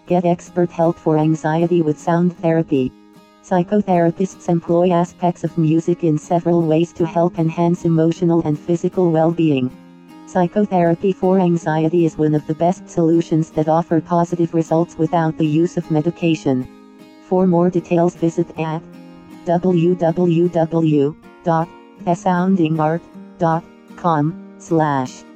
Get expert help for anxiety with sound therapy. Psychotherapists employ aspects of music in several ways to help enhance emotional and physical well-being. Psychotherapy for anxiety is one of the best solutions that offer positive results without the use of medication. For more details, visit at www.thesoundingart.com/